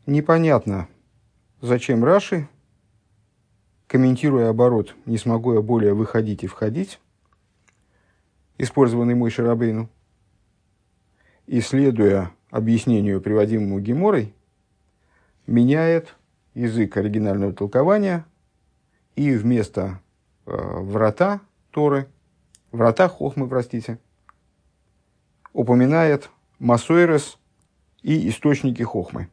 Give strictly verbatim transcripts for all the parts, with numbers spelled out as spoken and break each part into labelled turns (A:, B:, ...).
A: Непонятно, зачем Раши, комментируя оборот «не смогу я более выходить и входить», использованный Моше Рабейну, и следуя объяснению, приводимому Геморой, меняет язык оригинального толкования и вместо э, врата Торы, врата Хохмы, простите, упоминает Масойрес и источники Хохмы.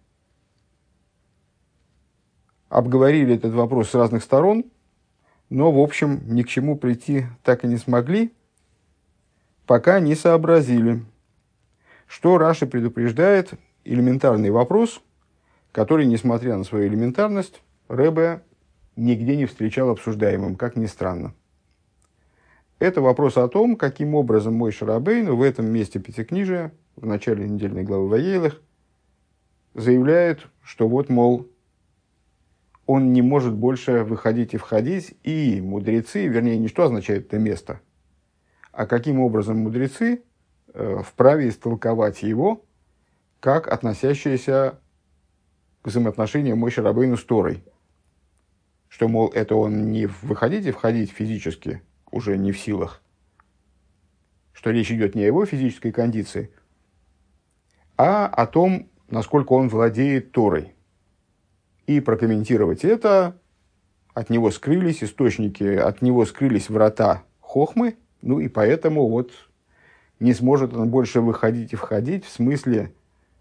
A: Обговорили этот вопрос с разных сторон, но, в общем, ни к чему прийти так и не смогли, пока не сообразили, что Раши предупреждает элементарный вопрос, который, несмотря на свою элементарность, Ребе нигде не встречал обсуждаемым, как ни странно. Это вопрос о том, каким образом Моше Рабейну в этом месте Пятикнижия, в начале недельной главы Ваейлах, заявляет, что вот, мол, он не может больше выходить и входить, и мудрецы, вернее, не что означает это место, а каким образом мудрецы э, вправе истолковать его как относящееся к взаимоотношениям Моше Рабейну с Торой. Что, мол, это он не выходить и входить физически уже не в силах, что речь идет не о его физической кондиции, а о том, насколько он владеет Торой. И прокомментировать это, от него скрылись источники, от него скрылись врата Хохмы, ну и поэтому вот не сможет он больше выходить и входить, в смысле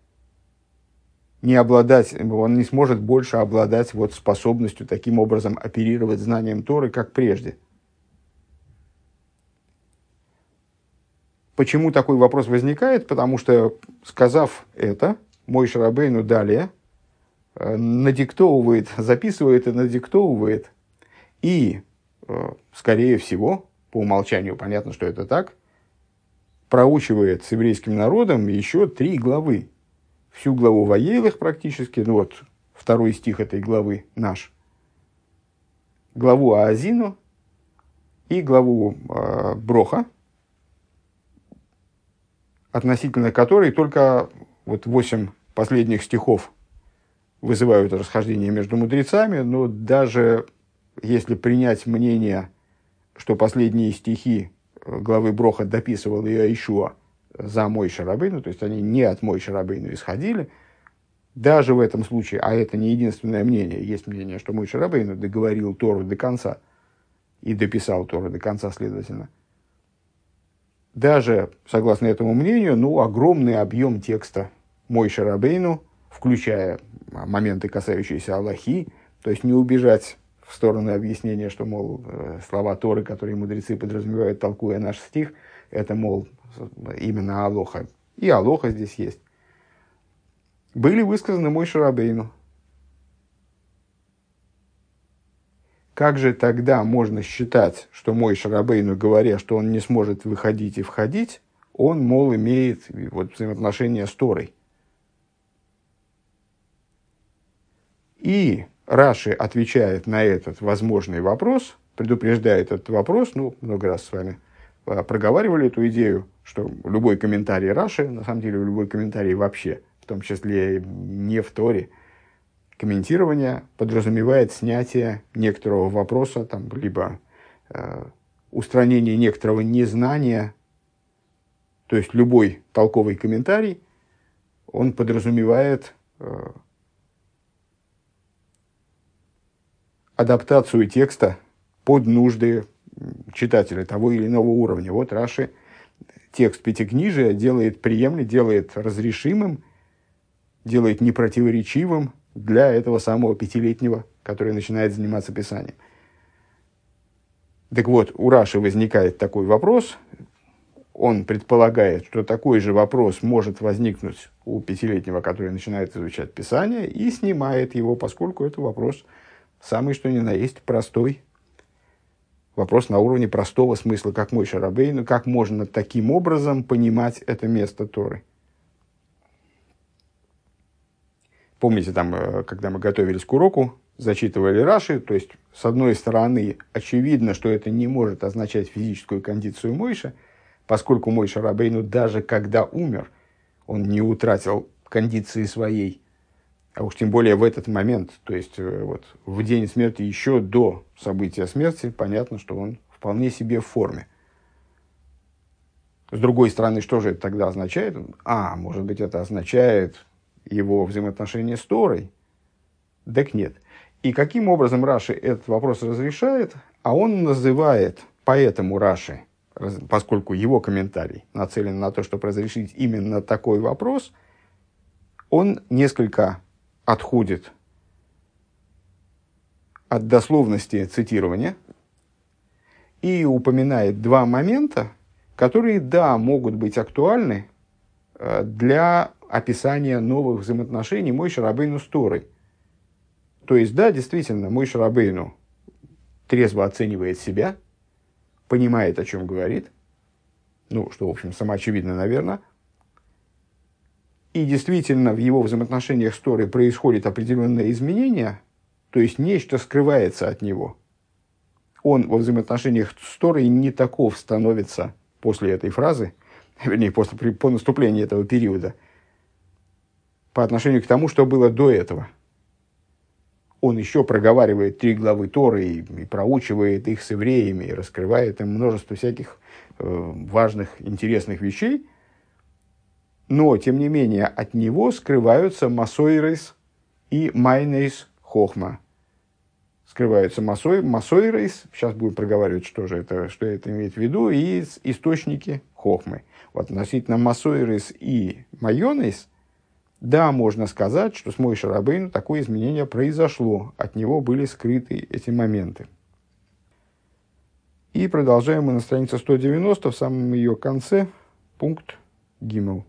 A: не обладать, он не сможет больше обладать вот способностью таким образом оперировать знанием Торы, как прежде. Почему такой вопрос возникает? Потому что, сказав это, Моше Рабейну далее надиктовывает, записывает и надиктовывает, и, скорее всего, по умолчанию понятно, что это так, проучивает с еврейским народом еще три главы. Всю главу Ваейлах практически, ну вот второй стих этой главы наш, главу Аазину и главу э, Броха, относительно которой только вот восемь последних стихов вызывают расхождение между мудрецами, но даже если принять мнение, что последние стихи главы Броха дописывал Иошуа за Моше Рабейну, то есть они не от Моше Рабейну исходили, даже в этом случае, а это не единственное мнение, есть мнение, что Моше Рабейну договорил Тору до конца и дописал Тору до конца, следовательно. Даже, согласно этому мнению, ну, огромный объем текста Моше Рабейну, включая моменты, касающиеся Аллахи, то есть не убежать в сторону объяснения, что, мол, слова Торы, которые мудрецы подразумевают, толкуя наш стих, это, мол, именно Алоха. И Алоха здесь есть. Были высказаны Моше Рабейну. Как же тогда можно считать, что Моше Рабейну, говоря, что он не сможет выходить и входить, он, мол, имеет вот, взаимоотношения с Торой? И Раши отвечает на этот возможный вопрос, предупреждает этот вопрос, ну, много раз с вами проговаривали эту идею, что любой комментарий Раши, на самом деле любой комментарий вообще, в том числе не в Торе, комментирование подразумевает снятие некоторого вопроса, там, либо э, устранение некоторого незнания, то есть любой толковый комментарий, он подразумевает э, адаптацию текста под нужды читателя того или иного уровня. Вот Раши текст Пятикнижия делает приемлемым, делает разрешимым, делает непротиворечивым для этого самого пятилетнего, который начинает заниматься писанием. Так вот, у Раши возникает такой вопрос. Он предполагает, что такой же вопрос может возникнуть у пятилетнего, который начинает изучать Писание, и снимает его, поскольку это вопрос самый что ни на есть простой. Вопрос на уровне простого смысла, как Моше Рабейну, как можно таким образом понимать это место Торы. Помните, там, когда мы готовились к уроку, зачитывали Раши, то есть, с одной стороны, очевидно, что это не может означать физическую кондицию Моше, поскольку Моше Рабейну, даже когда умер, он не утратил кондиции своей а уж тем более в этот момент, то есть вот, в день смерти, еще до события смерти, понятно, что он вполне себе в форме. С другой стороны, что же это тогда означает? А, может быть, это означает его взаимоотношения с Торой? Так нет. И каким образом Раши этот вопрос разрешает? А он называет, поэтому Раши, поскольку его комментарий нацелен на то, чтобы разрешить именно такой вопрос, он несколько отходит от дословности цитирования и упоминает два момента, которые, да, могут быть актуальны для описания новых взаимоотношений Моше Рабейну с Торой. То есть, да, действительно, Моше Рабейну трезво оценивает себя, понимает, о чем говорит, ну, что, в общем, самоочевидно, наверное, и действительно в его взаимоотношениях с Торой происходит определенное изменение, то есть нечто скрывается от него. Он во взаимоотношениях с Торой не таков становится после этой фразы, вернее, после, по наступлению этого периода, по отношению к тому, что было до этого. Он еще проговаривает три главы Торы и, и проучивает их с евреями, и раскрывает им множество всяких э, важных, интересных вещей, но, тем не менее, от него скрываются масойрейс и майнейс хохма. Скрываются масой, масойрейс, сейчас будем проговаривать, что же это, что это имеет в виду, и источники хохмы. Вот относительно масойрейс и майонейс, да, можно сказать, что с Моше Рабейну такое изменение произошло, от него были скрыты эти моменты. И продолжаем мы на странице сто девяносто, в самом ее конце, пункт Гимел.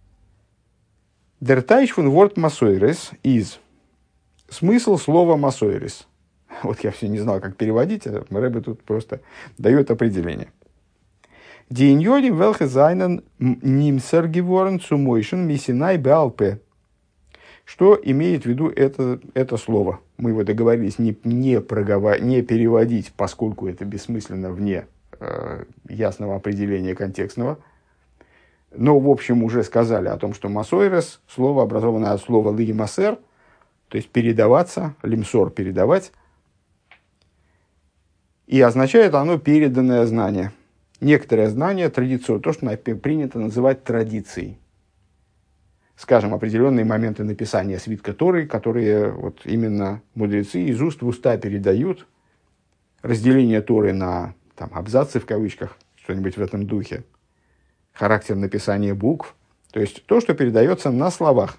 A: Der Teich von Wort Масойрес из. Смысл слова Масойрес. Вот я все не знал, как переводить, а Рэбе тут просто дает определение. Die Injodim welche seinen Nimser geworden zu Moischen Mисинай Беалпе. Что имеет в виду это, это слово? Мы его договорились не, не, проговор... не переводить, поскольку это бессмысленно вне э, ясного определения контекстного. Но, в общем, уже сказали о том, что масойрес, слово, образованное от слова лимасер, то есть передаваться, лимсор – передавать, и означает оно переданное знание. Некоторое знание, традицию, то, что принято называть традицией. Скажем, определенные моменты написания свитка Торы, которые вот именно мудрецы из уст в уста передают, разделение Торы на там, абзацы в кавычках, что-нибудь в этом духе, характер написания букв, то есть то, что передается на словах.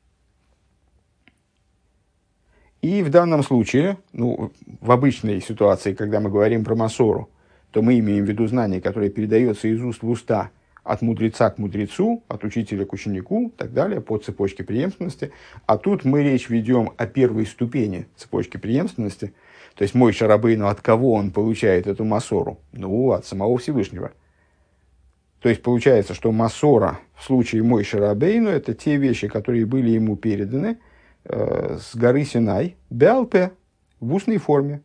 A: И в данном случае, ну, в обычной ситуации, когда мы говорим про Масору, то мы имеем в виду знание, которое передается из уст в уста от мудреца к мудрецу, от учителя к ученику и так далее, по цепочке преемственности. А тут мы речь ведем о первой ступени цепочки преемственности, то есть Моше Рабейну, от кого он получает эту Масору? Ну, от самого Всевышнего. То есть получается, что Масора в случае Моше Рабейну это те вещи, которые были ему переданы э, с горы Синай, беалпе, в устной форме,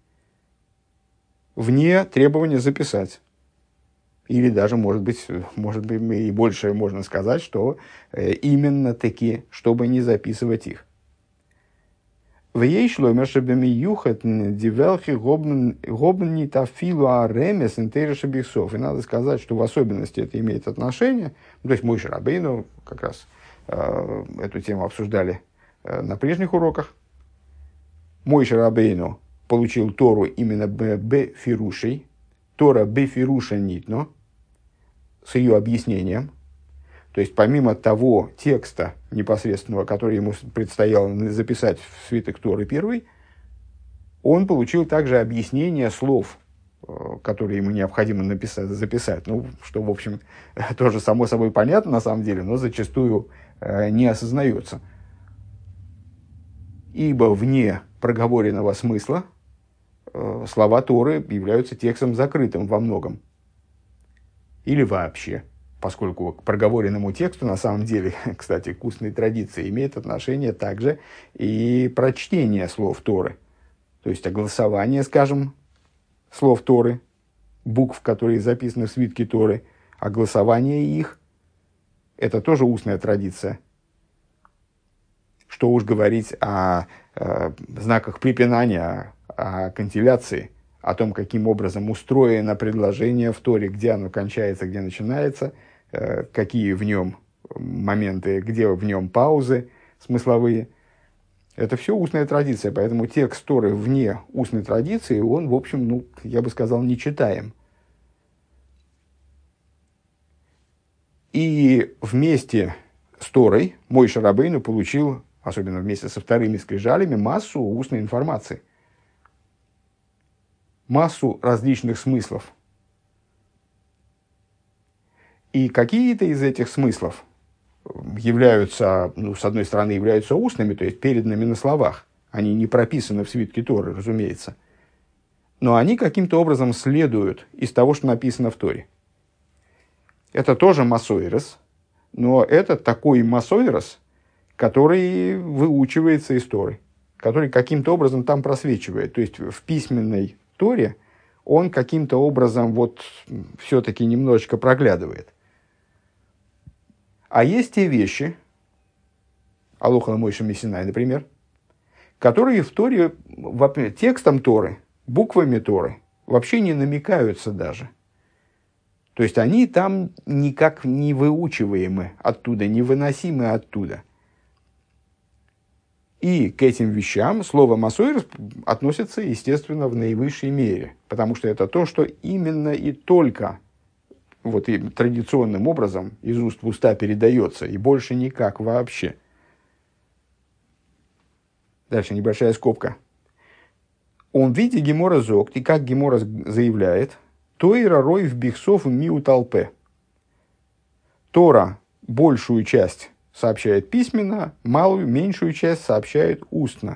A: вне требования записать. Или даже, может быть, может быть и больше можно сказать, что э, именно таки, чтобы не записывать их. В ей шломер шебеми юхат дивелхи гобни тафилу аремес интереша бихсов. И надо сказать, что в особенности это имеет отношение. То есть Моше Рабейну как раз э, эту тему обсуждали э, на прежних уроках. Моше Рабейну получил Тору именно бефирушей. Тора бефируша нитно, с ее объяснением. То есть, помимо того текста непосредственного, который ему предстояло записать в свиток Торы первый, он получил также объяснение слов, которые ему необходимо написать, записать. Ну, что, в общем, тоже само собой понятно на самом деле, но зачастую не осознается. Ибо вне проговоренного смысла слова Торы являются текстом закрытым во многом. Или вообще. Поскольку к проговоренному тексту, на самом деле, кстати, к устной традиции, имеет отношение также и прочтение слов Торы. То есть, огласование, скажем, слов Торы, букв, которые записаны в свитке Торы, огласование их – это тоже устная традиция. Что уж говорить о э, знаках препинания, о кантиляции, о том, каким образом устроено предложение в Торе, где оно кончается, где начинается, э, какие в нем моменты, где в нем паузы смысловые. Это все устная традиция, поэтому текст Торы вне устной традиции, он, в общем, ну, я бы сказал, нечитаем. И вместе с Торой Мойше Рабейну получил, особенно вместе со вторыми скрижалями, массу устной информации. Массу различных смыслов. И какие-то из этих смыслов являются, ну, с одной стороны, являются устными, то есть переданными на словах. Они не прописаны в свитке Торы, разумеется. Но они каким-то образом следуют из того, что написано в Торе. Это тоже масойрос, но это такой масойрос, который выучивается из Торы, который каким-то образом там просвечивает. То есть в письменной Торе он каким-то образом вот все-таки немножечко проглядывает. А есть те вещи, Алоха Мойше Мисинай, например, которые в Торе, текстом Торы, буквами Торы, вообще не намекаются даже. То есть они там никак не выучиваемы оттуда, не выносимы оттуда. И к этим вещам слово «масойрос» относится, естественно, в наивысшей мере, потому что это то, что именно и только вот и традиционным образом из уст в уста передается, и больше никак вообще. Дальше небольшая скобка. Он в виде Гемора зогт, и как Гемора заявляет, Тойра рой в бихсов миу толпе. Тора большую часть сообщает письменно, малую, меньшую часть сообщает устно.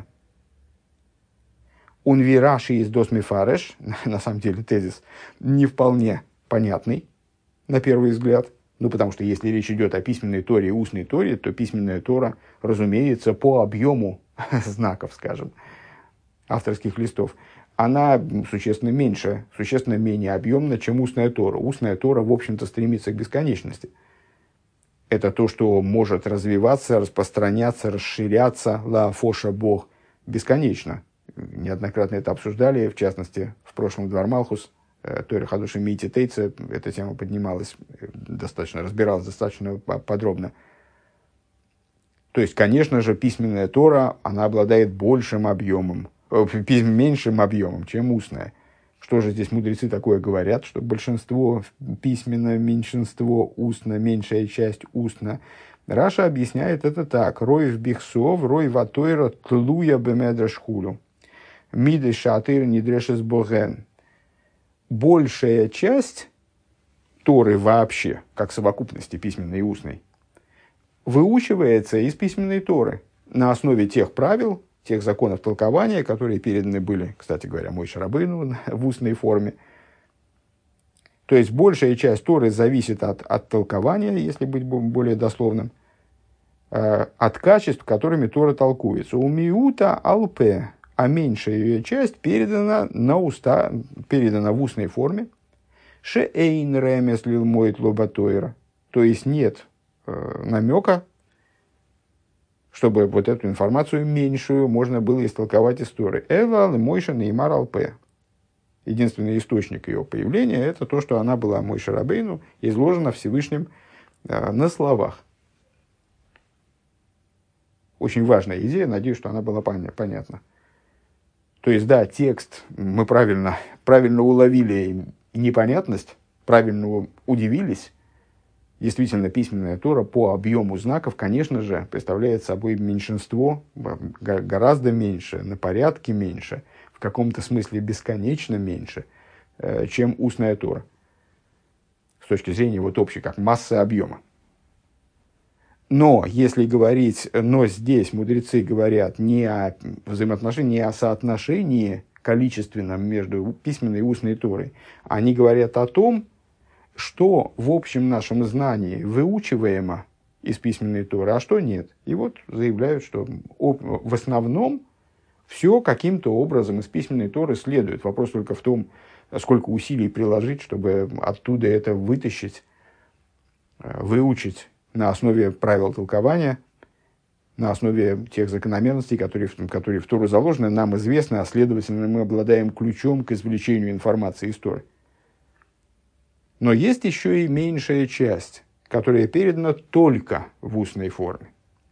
A: Он вираши из досмифареш, на самом деле тезис не вполне понятный, на первый взгляд. Ну, потому что если речь идет о письменной Торе и устной Торе, то письменная Тора, разумеется, по объему знаков, скажем, авторских листов, она существенно меньше, существенно менее объемна, чем устная Тора. Устная Тора, в общем-то, стремится к бесконечности. Это то, что может развиваться, распространяться, расширяться, ла фоша бог, бесконечно. Неоднократно это обсуждали, в частности, в прошлом Двар Малхус, Тойра Хадуши Мити Тейце, эта тема поднималась, достаточно, разбиралась достаточно подробно. То есть, конечно же, письменная Тора, она обладает большим объемом, меньшим объемом, чем устная. Что же здесь мудрецы такое говорят, что большинство письменно, меньшинство устно, меньшая часть устно. Раша объясняет это так. Рой в бихсов, рой в атойра, тлуя бемедрашхулю. Миды шатыр нидрешес боген. Большая часть Торы вообще, как совокупности письменной и устной, выучивается из письменной Торы на основе тех правил, тех законов толкования, которые переданы были, кстати говоря, Мойше Рабейну в устной форме. То есть большая часть Торы зависит от, от толкования, если быть более дословным, э, от качеств, которыми Тора толкуется. У миута алпе, а меньшая ее часть передана на уста, передана в устной форме. Шеэйн ремес лил моет лоба Тойра. То есть нет э, намека, чтобы вот эту информацию меньшую можно было истолковать из Торы. Эла Мойша Неймар Алпе. Единственный источник ее появления – это то, что она была Мойше Рабейну, изложена Всевышним э, на словах. Очень важная идея, надеюсь, что она была понятна. То есть, да, текст, мы правильно, правильно уловили непонятность, правильно удивились. Действительно, письменная Тора по объему знаков, конечно же, представляет собой меньшинство, гораздо меньше, на порядке меньше, в каком-то смысле бесконечно меньше, чем устная Тора. С точки зрения вот общей, как массы объема. Но, если говорить, но здесь мудрецы говорят не о взаимоотношении, не о соотношении количественном между письменной и устной Торой, они говорят о том, что в общем нашем знании выучиваемо из письменной Торы, а что нет. И вот заявляют, что в основном все каким-то образом из письменной Торы следует. Вопрос только в том, сколько усилий приложить, чтобы оттуда это вытащить, выучить на основе правил толкования, на основе тех закономерностей, которые, которые в Тору заложены, нам известны, а следовательно, мы обладаем ключом к извлечению информации из Торы. Но есть еще и меньшая часть, которая передана только в устной форме.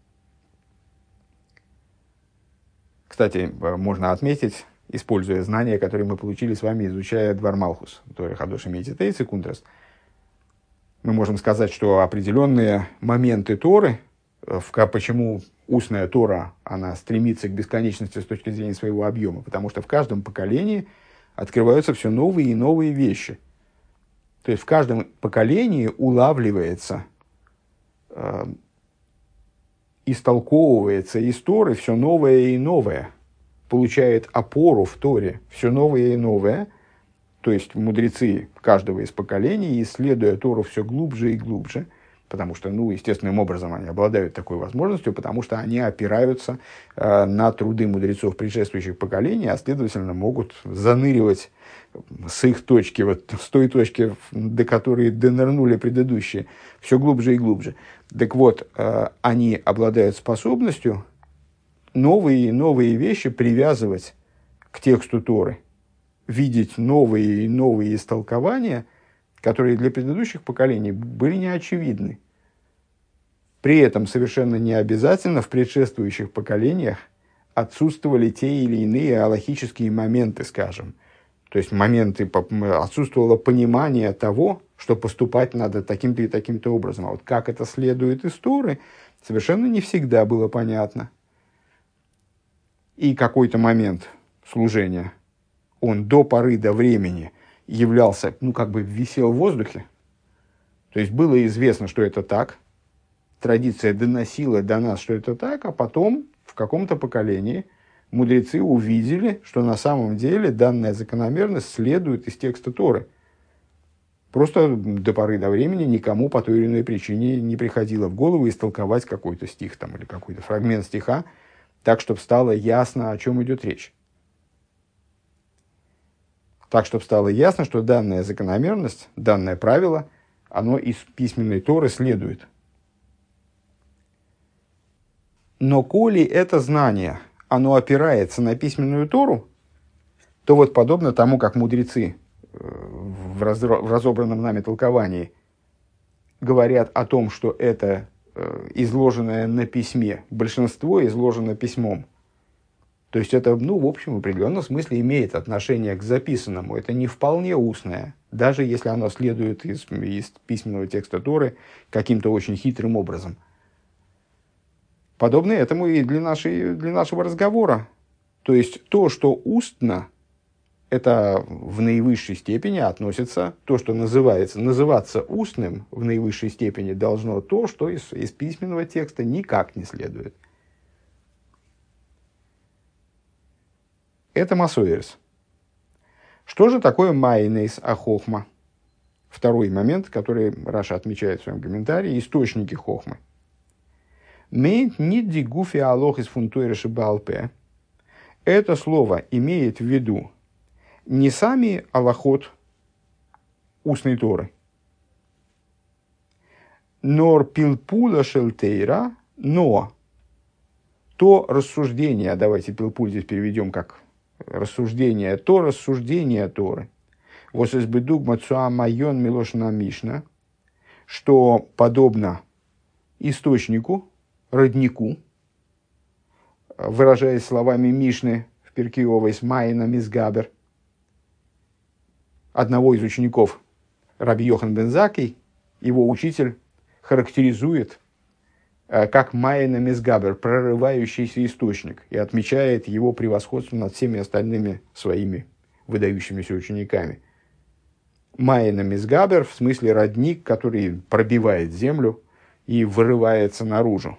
A: Кстати, можно отметить, используя знания, которые мы получили с вами, изучая Двар Малхус, Торы Хадош Имейте Тейц и Кунтрас, мы можем сказать, что определенные моменты Торы, в, почему устная Тора, она стремится к бесконечности с точки зрения своего объема, потому что в каждом поколении открываются все новые и новые вещи. То есть в каждом поколении улавливается, э, истолковывается из Торы все новое и новое, получает опору в Торе все новое и новое. То есть мудрецы каждого из поколений, исследуя Тору все глубже и глубже, потому что, ну, естественным образом они обладают такой возможностью, потому что они опираются э, на труды мудрецов предшествующих поколений, а следовательно могут заныривать с их точки, вот с той точки, до которой донырнули предыдущие, все глубже и глубже. Так вот, э, они обладают способностью новые и новые вещи привязывать к тексту Торы, видеть новые и новые истолкования, которые для предыдущих поколений были неочевидны. При этом совершенно не обязательно в предшествующих поколениях отсутствовали те или иные алахические моменты, скажем. То есть моменты, отсутствовало понимание того, что поступать надо таким-то и таким-то образом. А вот как это следует из Торы, совершенно не всегда было понятно. И какой-то момент служения, он до поры до времени являлся, ну, как бы висел в воздухе. То есть было известно, что это так. Традиция доносила до нас, что это так, а потом в каком-то поколении мудрецы увидели, что на самом деле данная закономерность следует из текста Торы. Просто до поры до времени никому по той или иной причине не приходило в голову истолковать какой-то стих там, или какой-то фрагмент стиха так, чтобы стало ясно, о чем идет речь. Так, чтобы стало ясно, что данная закономерность, данное правило, оно из письменной Торы следует. Но коли это знание, оно опирается на письменную Тору, то вот подобно тому, как мудрецы в, разро- в разобранном нами толковании говорят о том, что это изложенное на письме, большинство изложено письмом. То есть это, ну, в общем, в определенном смысле имеет отношение к записанному. Это не вполне устное, даже если оно следует из, из письменного текста Торы каким-то очень хитрым образом. Подобно этому и для, нашей, для нашего разговора. То есть то, что устно, это в наивысшей степени относится, то, что называется, называться устным в наивысшей степени должно то, что из, из письменного текста никак не следует. Это масоэрс. Что же такое майнейс ахохма? Второй момент, который Раша отмечает в своем комментарии, источники хохмы. Мейнт нидди гуфи алох из фунтуэреши балпе. Это слово имеет в виду не сами алахот устной Торы, нор пилпула шелтейра, но то рассуждение, давайте пилпуль здесь переведем как рассуждение, то рассуждение Торы, вот из бедугма цуамайон милошна мишна, что подобно источнику, роднику, выражаясь словами Мишны в Перкей Овес майна мизгабер, одного из учеников Раби Йохан бен Заккей, его учитель характеризует как майна мизгабер, прорывающийся источник, и отмечает его превосходство над всеми остальными своими выдающимися учениками. Майна мизгабер в смысле родник, который пробивает землю и вырывается наружу.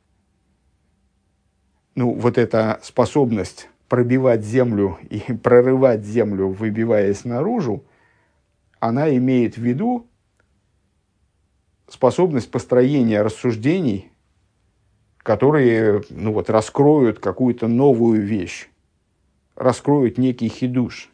A: Ну, вот эта способность пробивать землю и прорывать землю, выбиваясь наружу, она имеет в виду способность построения рассуждений, которые, ну вот, раскроют какую-то новую вещь, раскроют некий хидуш.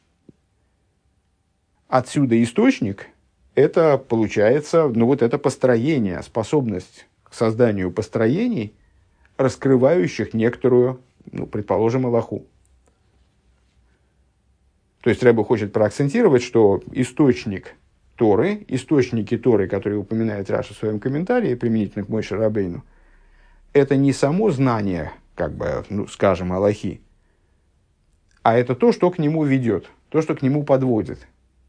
A: Отсюда источник – это получается, ну вот это построение, способность к созданию построений, раскрывающих некоторую, ну, предположим, алаху. То есть Ребе хочет проакцентировать, что источник Торы, источники Торы, которые упоминает Раши в своем комментарии, применительно к Моше Рабейну, это не само знание, как бы, ну, скажем, алахи, а это то, что к нему ведет, то, что к нему подводит.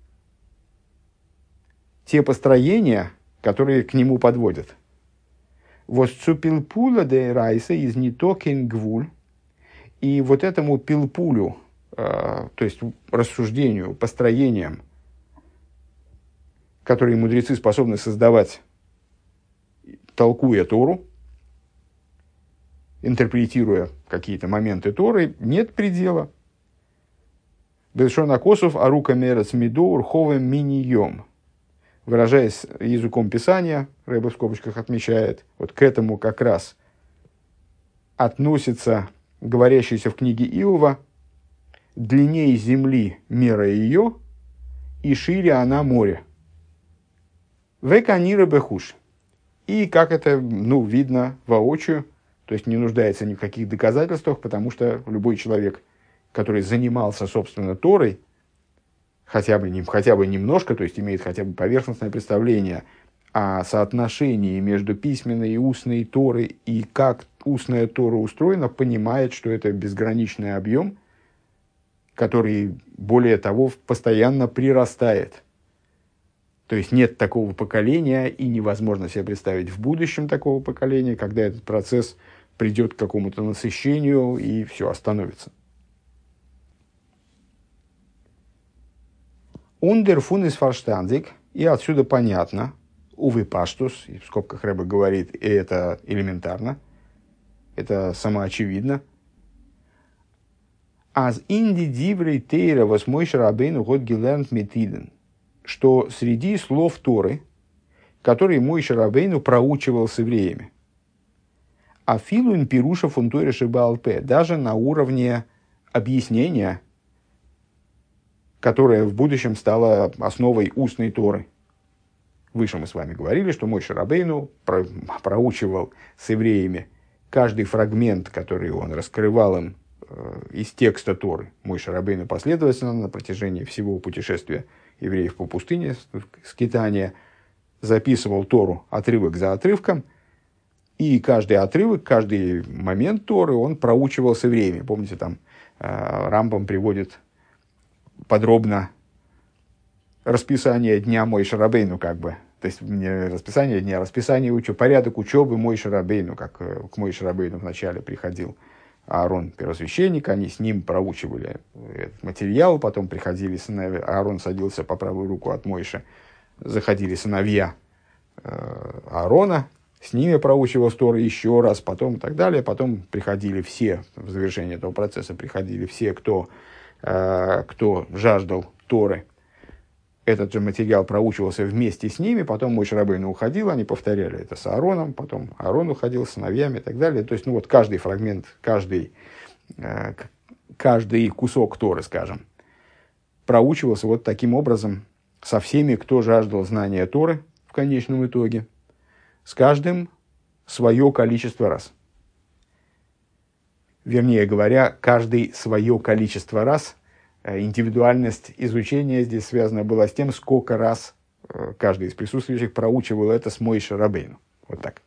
A: Те построения, которые к нему подводят. Вот цупилпула де райса из нитокен гвуль. И вот этому пилпулю, э, то есть рассуждению, построениям, которые мудрецы способны создавать, толкуя Тору, интерпретируя какие-то моменты Торы, нет предела. Бельшон Акосов арука мерец мидор ховем минием. Выражаясь языком Писания, Ребе в скобочках отмечает, вот к этому как раз относится говорящийся в книге Иова: длиннее земли мера ее, и шире она море. Веканира бехуш. И как это, ну, видно воочию, то есть не нуждается ни в каких доказательствах, потому что любой человек, который занимался, собственно, Торой, хотя бы, хотя бы немножко, то есть имеет хотя бы поверхностное представление о соотношении между письменной и устной Торой и как устная Тора устроена, понимает, что это безграничный объем, который, более того, постоянно прирастает. То есть нет такого поколения, и невозможно себе представить в будущем такого поколения, когда этот процесс придет к какому-то насыщению и все остановится. Ундер фун из фарштандик, и отсюда понятно, увы паштус, в скобках Ребе говорит, и это элементарно, это самоочевидно. Аз инди диврей тейра вос Моше Рабейну год гелернт метиден, что среди слов Торы, которые Моше Рабейну проучивал с евреями, афилуин пируша фун Торе шебаалпе, даже на уровне объяснения, которая в будущем стала основой устной Торы. Выше мы с вами говорили, что Моше Рабейну про, проучивал с евреями каждый фрагмент, который он раскрывал им э, из текста Торы. Моше Рабейну последовательно на протяжении всего путешествия евреев по пустыне, скитания, записывал Тору отрывок за отрывком, и каждый отрывок, каждый момент Торы он проучивал с евреями. Помните, там э, Рамбам приводит подробно расписание дня Моше Рабейну, как бы. То есть, не расписание дня, расписание учебы, порядок учебы Моше Рабейну, как к Моше Рабейну вначале приходил Аарон, первосвященник, они с ним проучивали этот материал, потом приходили сыновья, Аарон садился по правую руку от Моше, заходили сыновья э, Аарона, с ними проучивал Тору еще раз, потом и так далее, потом приходили все, в завершение этого процесса приходили все, кто кто жаждал Торы, этот же материал проучивался вместе с ними, потом Моше Рабейну уходил, они повторяли это с Аароном, потом Аарон уходил с сыновьями и так далее. То есть, ну вот каждый фрагмент, каждый, каждый кусок Торы, скажем, проучивался вот таким образом со всеми, кто жаждал знания Торы в конечном итоге, с каждым свое количество раз. Вернее говоря, каждый свое количество раз. Индивидуальность изучения здесь связана была с тем, сколько раз каждый из присутствующих проучивал это с Моше Рабейну. Вот так.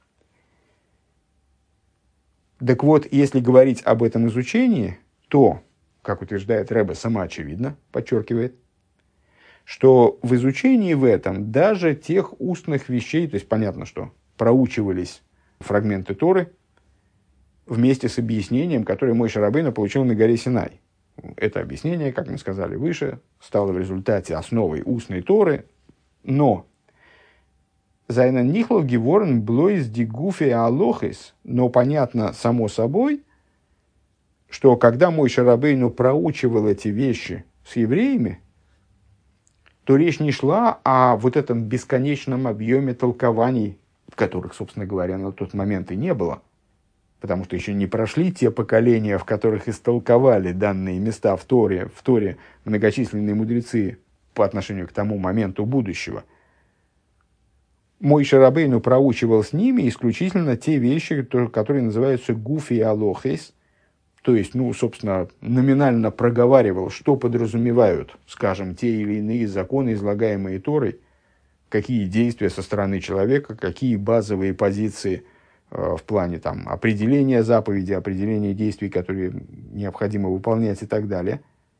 A: Так вот, если говорить об этом изучении, то, как утверждает Ребе, самоочевидно, подчеркивает, что в изучении в этом даже тех устных вещей, то есть понятно, что проучивались фрагменты Торы, вместе с объяснением, которое Моше Рабейну получил на горе Синай. Это объяснение, как мы сказали выше, стало в результате основой устной Торы, но «Зайнан нихло геворн блойс дигуфе алохис», но понятно само собой, что когда Моше Рабейну проучивал эти вещи с евреями, то речь не шла о вот этом бесконечном объеме толкований, которых, собственно говоря, на тот момент и не было, потому что еще не прошли те поколения, в которых истолковали данные места в Торе, в Торе многочисленные мудрецы по отношению к тому моменту будущего. Мойше Рабейну проучивал с ними исключительно те вещи, которые называются гуфи алохис, то есть, ну, собственно, номинально проговаривал, что подразумевают, скажем, те или иные законы, излагаемые Торой, какие действия со стороны человека, какие базовые позиции э, в плане там, определения заповеди, определения действий, которые необходимо выполнять и так далее.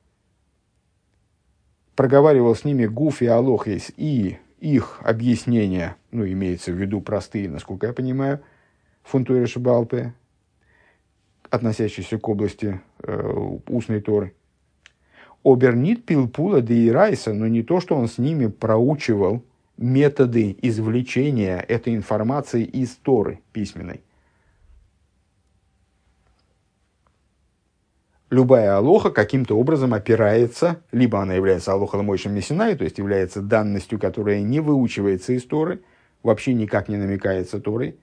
A: Проговаривал с ними гуфи алохис и их объяснения, ну, имеется в виду простые, насколько я понимаю, фунтуэра шабалпе, относящиеся к области э, устной Торы. Обернит пилпула де ирайса, но не то, что он с ними проучивал методы извлечения этой информации из Торы письменной. Любая алоха каким-то образом опирается, либо она является алохой Мойше Мисинай, то есть является данностью, которая не выучивается из Торы, вообще никак не намекается Торой,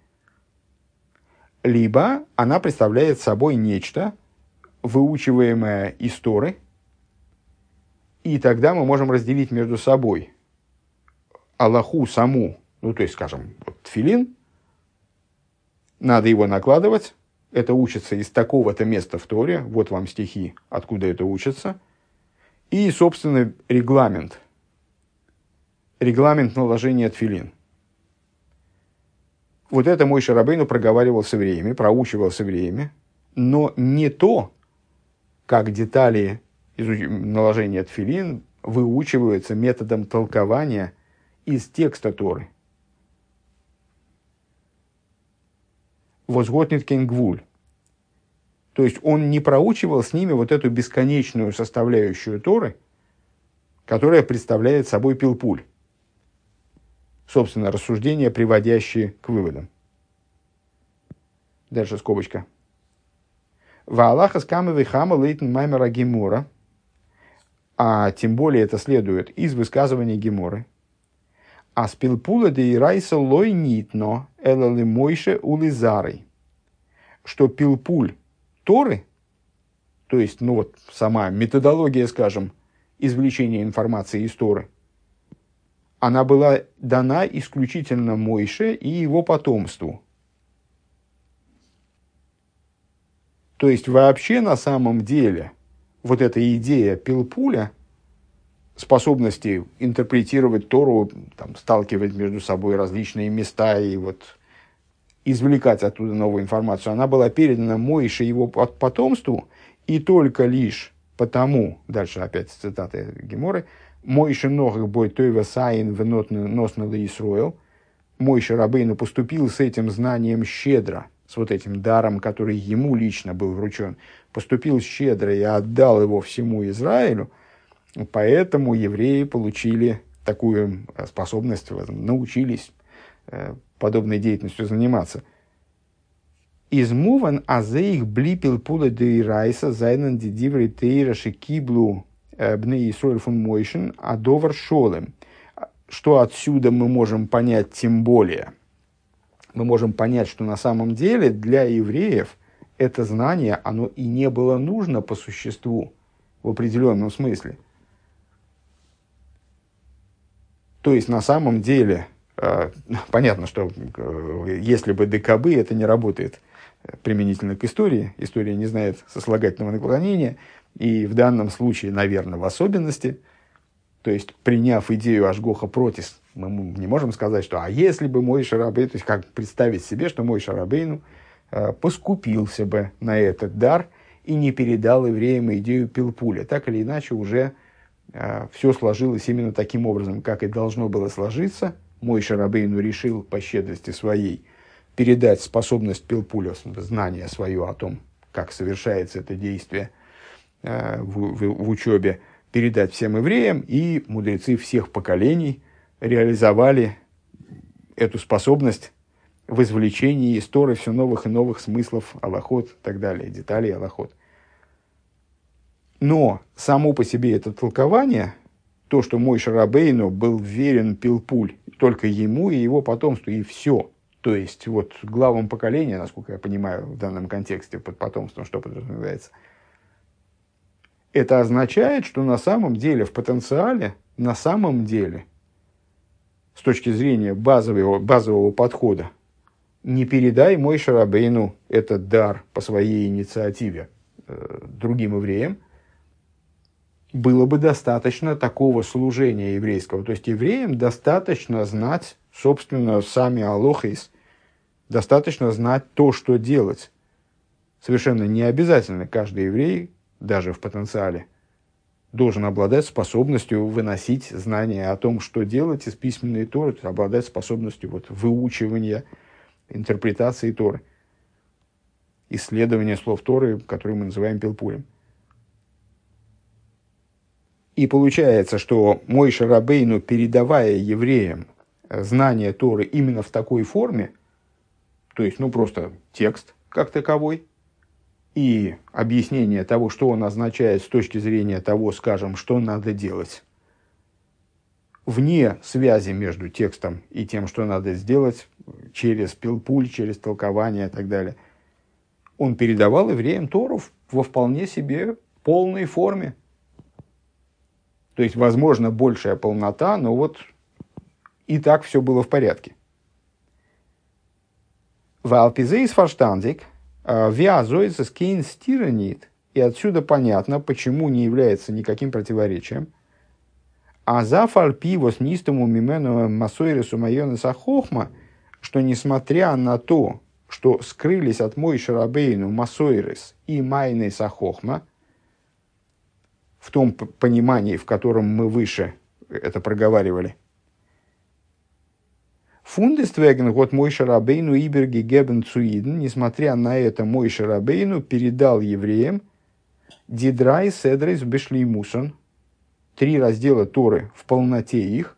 A: либо она представляет собой нечто, выучиваемое из Торы, и тогда мы можем разделить между собой алаху саму, ну, то есть, скажем, вот, тфилин, надо его накладывать, это учится из такого-то места в Торе, вот вам стихи, откуда это учится, и, собственно, регламент, регламент наложения тфилин. Вот это Мойше Рабейну проговаривал с евреями, проучивал с евреями, но не то, как детали наложения тфилин выучиваются методом толкования из текста Торы. Возготнит кенгвуль. То есть он не проучивал с ними вот эту бесконечную составляющую Торы, которая представляет собой пилпуль. Собственно, рассуждения, приводящие к выводам. Дальше скобочка. Ваалаха скамы вихама лейтен маймера гемора. А тем более это следует из высказывания Геморы. А спилпула де ирайса лой нитно элали мойше улизарой. Что пилпуль Торы, то есть, ну вот, сама методология, скажем, извлечения информации из Торы, она была дана исключительно Мойше и его потомству. То есть, вообще, на самом деле, вот эта идея пилпуля, способности интерпретировать Тору, там, сталкивать между собой различные места и вот извлекать оттуда новую информацию, она была передана Мойше его потомству, и только лишь потому, дальше опять цитаты Геморы, Мойше ногах бой тойва саин венот носнала Исроэл, Мойше Рабейну поступил с этим знанием щедро, с вот этим даром, который ему лично был вручен, поступил щедро и отдал его всему Израилю, поэтому евреи получили такую способность, научились подобной деятельностью заниматься. Измуван азеих блипил пула де ирайса зайнан дидиври тейра шикиблу бне Исроэль фун Мойшен адовар шолем. Что отсюда мы можем понять тем более? Мы можем понять, что на самом деле для евреев это знание, оно и не было нужно по существу, в определенном смысле. То есть, на самом деле, э, понятно, что э, если бы ДКБ, это не работает применительно к истории. История не знает сослагательного наклонения. И в данном случае, наверное, в особенности, то есть, приняв идею Ашгоха Протис, мы не можем сказать, что а если бы Мойше Рабейну, то есть, как представить себе, что Мойше Рабейну э, поскупился бы на этот дар и не передал евреям идею пилпуля. Так или иначе, уже э, все сложилось именно таким образом, как и должно было сложиться. Мойше Рабейну решил по щедрости своей передать способность пилпуля, знание свое о том, как совершается это действие э, в, в, в учебе, передать всем евреям, и мудрецы всех поколений реализовали эту способность в извлечении из Торы все новых и новых смыслов алахот и так далее, деталей алахот. Но само по себе это толкование, то, что Мойше Рабейну был верен пилпуль только ему и его потомству, и все. То есть, вот главам поколения, насколько я понимаю, в данном контексте под потомством, что подразумевается, это означает, что на самом деле, в потенциале, на самом деле, с точки зрения базового, базового подхода, не передай Мойше Рабейну этот дар по своей инициативе э, другим евреям, было бы достаточно такого служения еврейского. То есть евреям достаточно знать, собственно, сами алохис, достаточно знать то, что делать. Совершенно не обязательно каждый еврей, даже в потенциале, должен обладать способностью выносить знания о том, что делать из письменной Торы, то есть обладать способностью вот, выучивания, интерпретации Торы, исследования слов Торы, которые мы называем пилпулем. И получается, что Мойше Рабейну, передавая евреям знания Торы именно в такой форме, то есть, ну, просто текст как таковой, и объяснение того, что он означает с точки зрения того, скажем, что надо делать, вне связи между текстом и тем, что надо сделать, через пилпуль, через толкование и так далее, он передавал евреям Тору во вполне себе полной форме. То есть, возможно, большая полнота, но вот и так все было в порядке. Валпизейс фарштандик, виазоицес кейн стиранит, и отсюда понятно, почему не является никаким противоречием. А за фальпивос нистому мимену масойресу майонеса хохма, что несмотря на то, что скрылись от Мойше Рабейну масойрес и майнеса хохма, в том понимании, в котором мы выше это проговаривали. Фундествеген год Мойше Рабейну иберги гебен цуиден, несмотря на это, Мойше Рабейну передал евреям дидрай седрейс бешлеймусон, три раздела Торы в полноте их,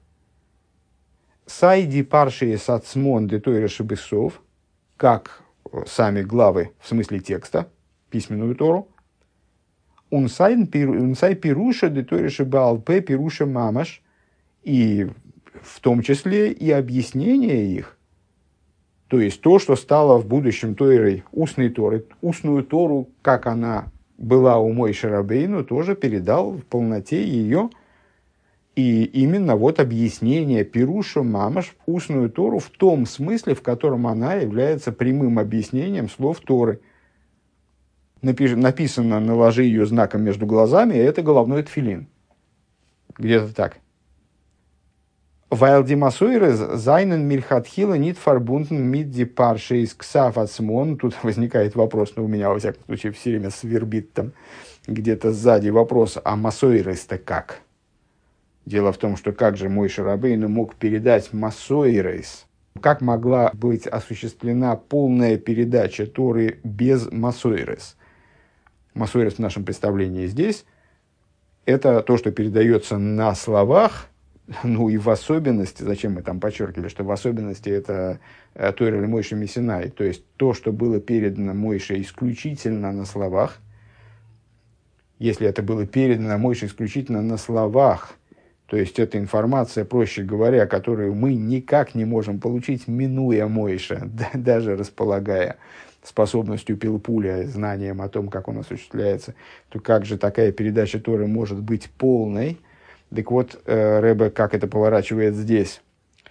A: сайди паршие сацмон де тойра шебесов, как сами главы в смысле текста, письменную Тору, унсай пируша де тойра шебаалпе пируша мамаш, и в том числе и объяснение их, то есть то, что стало в будущем Тойрой, устной Торой, устную Тору, как она была у Мойше Рабейну, тоже передал в полноте ее. И именно вот объяснение пируша мамаш, устную Тору, в том смысле, в котором она является прямым объяснением слов Торы. Напиш, написано «наложи ее знаком между глазами», а это головной тфилин. Где-то так. Weil die Масойрес seinen Мильхатхила нит фарбунтен мит ди паршейс ксав ацмон. Тут возникает вопрос, но у меня, во всяком случае, все время свербит там где-то сзади вопрос, а Масойрес-то как? Дело в том, что как же Мойше Рабейну мог передать Масойрес? Как могла быть осуществлена полная передача Торы без Масойрес? Масойрес в нашем представлении здесь – это то, что передается на словах. Ну и в особенности, зачем мы там подчеркивали, что в особенности это Тойра или Мойше Мисинай, то есть то, что было передано Мойше исключительно на словах. Если это было передано Мойше исключительно на словах, то есть это информация, проще говоря, которую мы никак не можем получить, минуя Мойше, даже располагая способностью пилпуля, знанием о том, как он осуществляется, то как же такая передача Торы может быть полной? Так вот, Ребе как это поворачивает здесь.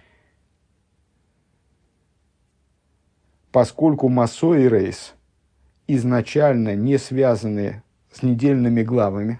A: Поскольку Масой и Рейс изначально не связаны с недельными главами,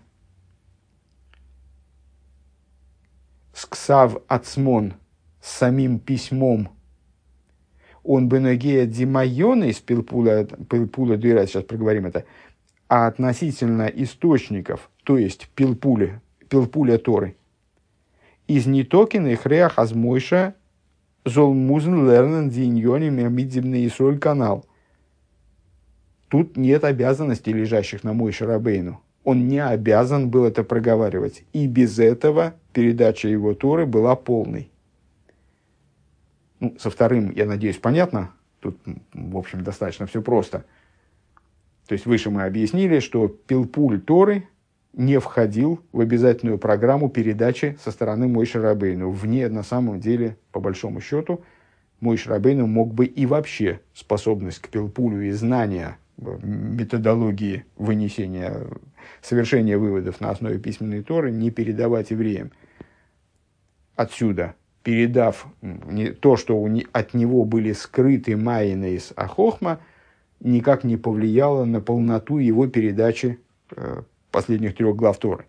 A: с Ксав Ацмон, с самим письмом, он бенегея димайона из пилпуля, пилпуля дыра, сейчас проговорим это, а относительно источников, то есть пилпуля, пилпуля Торы, из нитокин и хреах азмойша золмузен лернен диньони мидзибный Исроль канал. Тут нет обязанностей, лежащих на Мойше Рабейну. Он не обязан был это проговаривать. И без этого передача его Торы была полной. Ну, со вторым, я надеюсь, понятно. Тут, в общем, достаточно все просто. То есть, выше мы объяснили, что пилпуль Торы не входил в обязательную программу передачи со стороны Мойше Рабейну. Вне, на самом деле, по большому счету, Мойше Рабейну мог бы и вообще способность к пилпулю и знания методологии вынесения, совершения выводов на основе письменной Торы не передавать евреям. Отсюда передав то, что от него были скрыты майнейс ахохма, никак не повлияло на полноту его передачи последних трех глав Торы.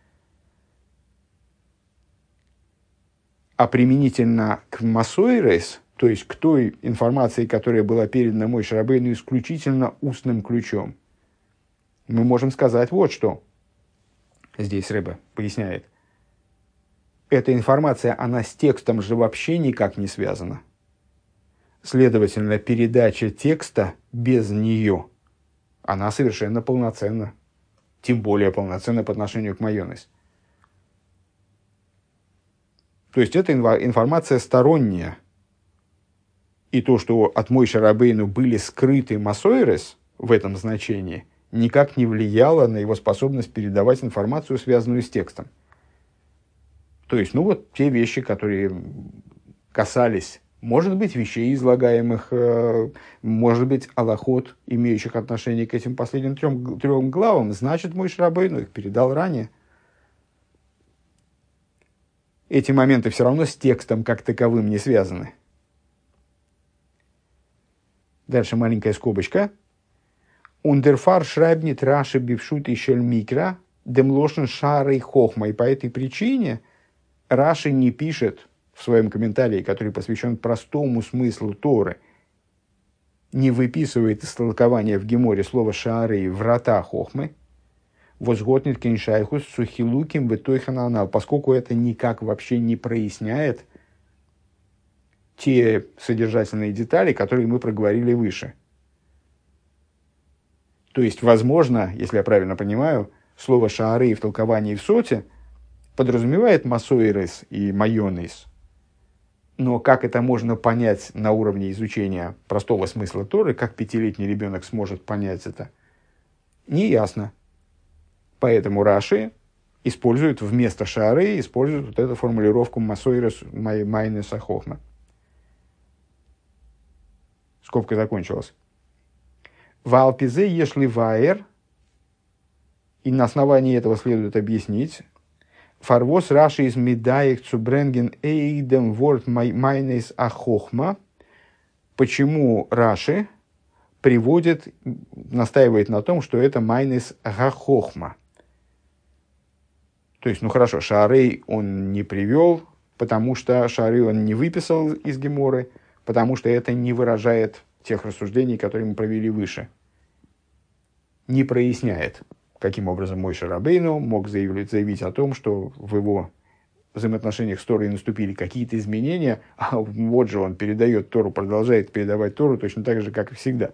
A: А применительно к Масойрес, то есть к той информации, которая была передана Моше Рабейну исключительно устным ключом, мы можем сказать вот что. Здесь Ребе поясняет. Эта информация, она с текстом же вообще никак не связана. Следовательно, передача текста без нее, она совершенно полноценна. Тем более полноценна по отношению к майонез. То есть, это информация сторонняя. И то, что от Моше Рабейну были скрыты масойрес в этом значении, никак не влияло на его способность передавать информацию, связанную с текстом. То есть, ну вот те вещи, которые касались, может быть, вещей, излагаемых, может быть, алахот, имеющих отношение к этим последним трем, трем главам, значит, Моше Рабейну их передал ранее. Эти моменты все равно с текстом как таковым не связаны. Дальше маленькая скобочка. Ундерфар шрайбнит раши бившут и шельмикра демлошен шарой хохма. И по этой причине Раши не пишет в своем комментарии, который посвящен простому смыслу Торы, не выписывает из толкования в Геморе слова шары врата хохмы, возготнит кеншайхус сухилуким бетойхананал, поскольку это никак вообще не проясняет те содержательные детали, которые мы проговорили выше. То есть, возможно, если я правильно понимаю, слово шары в толковании в соте подразумевает масойрес и майонез. Но как это можно понять на уровне изучения простого смысла Торы, как пятилетний ребенок сможет понять это, неясно. Поэтому Раши использует вместо шары, использует вот эту формулировку масойрес майнес ахохма. Скобка закончилась. Валпизе ешли ваер, и на основании этого следует объяснить, фарвос Раши из медаек цубренген эйдем ворд майнес ахохма, почему Раши приводит, настаивает на том, что это майнес ахохма. То есть, ну хорошо, шарей он не привел, потому что шарей он не выписал из Геморы, потому что это не выражает тех рассуждений, которые мы провели выше. Не проясняет, каким образом Моше Рабейну мог заявить, заявить о том, что в его взаимоотношениях с Торой наступили какие-то изменения, а вот же он передает Тору, продолжает передавать Тору точно так же, как и всегда.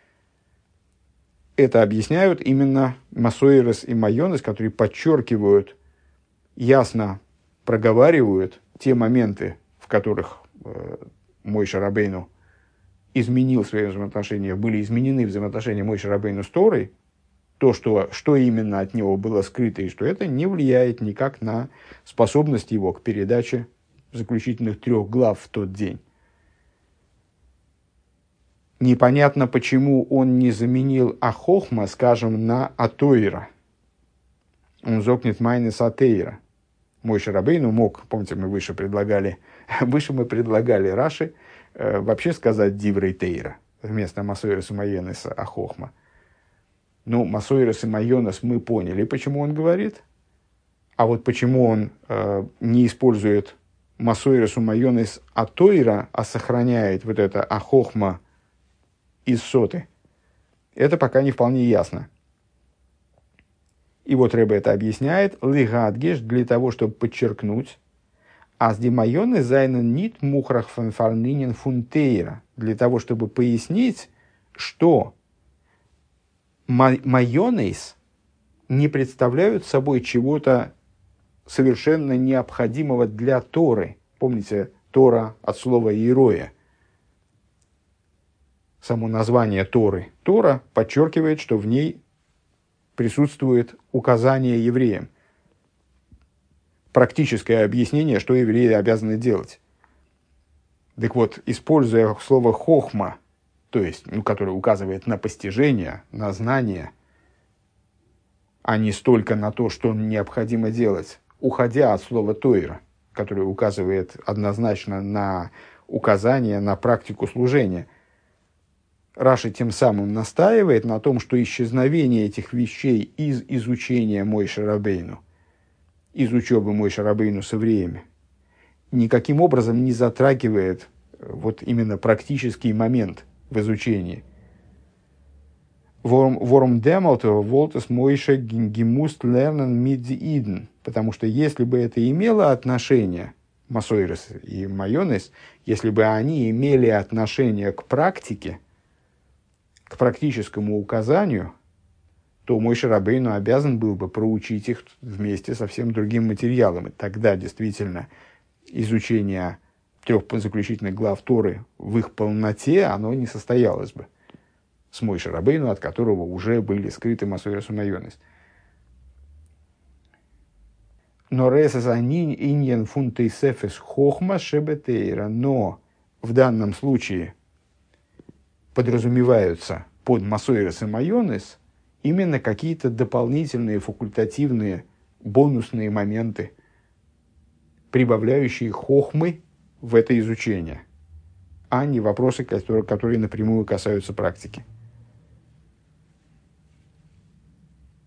A: Это объясняют именно масойрес и майонес, которые подчеркивают, ясно проговаривают те моменты, в которых э, Моше Рабейну изменил свои взаимоотношения, были изменены взаимоотношения Моше Рабейну с Торой, то, что, что именно от него было скрыто, и что это не влияет никак на способность его к передаче заключительных трех глав в тот день. Непонятно, почему он не заменил ахохма, скажем, на атоира. Он зокнет майнес атеира. Моше Рабейну мог, помните, мы выше предлагали, выше мы предлагали Раши э, вообще сказать диврей тейра вместо масойрес и майонеса ахохма. Ну, масойрес и майонес мы поняли, почему он говорит. А вот почему он э, не использует масойрес и майонес атоира, а сохраняет вот это ахохма из соты, это пока не вполне ясно. И вот Ребе это объясняет, лигадгеш, для того, чтобы подчеркнуть, аз ди майонез зайнен нит мухрах фанфарнинен фунтейра, для того, чтобы пояснить, что майонез не представляют собой чего-то совершенно необходимого для Торы. Помните, Тора от слова «иероя». Само название Торы. Тора подчеркивает, что в ней присутствует указание евреям. Практическое объяснение, что евреи обязаны делать. Так вот, используя слово «хохма», то есть, ну, которое указывает на постижение, на знание, а не столько на то, что необходимо делать, уходя от слова «тойра», который указывает однозначно на указание на практику служения. Раши тем самым настаивает на том, что исчезновение этих вещей из изучения Мойше Рабейну, из учебы Мойше Рабейну с евреями, никаким образом не затрагивает вот именно практический момент в изучении. Ворм демалто волтес Мойше гимуст лернен мидзиден. Потому что если бы это имело отношение, Масойрес и Майонес, если бы они имели отношение к практике, к практическому указанию, то Мойше Рабейну обязан был бы проучить их вместе со всем другим материалом. И тогда действительно изучение трех заключительных глав Торы в их полноте, оно не состоялось бы с Мойше Рабейну, от которого уже были скрыты Масойрес и Майонес. Но иньен фунтейсефес хохма шебетейра. Но в данном случае подразумеваются под Масойрес и Майонес именно какие-то дополнительные, факультативные, бонусные моменты, прибавляющие хохмы в это изучение, а не вопросы, которые, которые напрямую касаются практики.